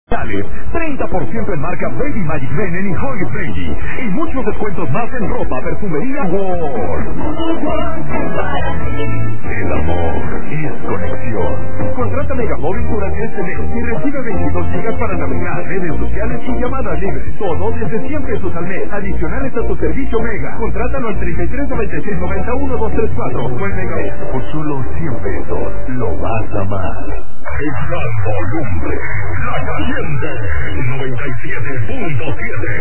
30% en marca Baby Magic Venom y Huggy Baby. Y muchos descuentos más en ropa, perfumería, World. El amor es conexión. Contrata Megamóvil durante este mes y recibe 22 gigas para navegar, redes sociales y llamadas libres. Todo desde 100 pesos al mes, adicionales a tu servicio Mega. Contrátalo al 33 96 91 234 o en Mega. Por solo 100 pesos lo vas a amar. El gran volumen, la caliente 97.7.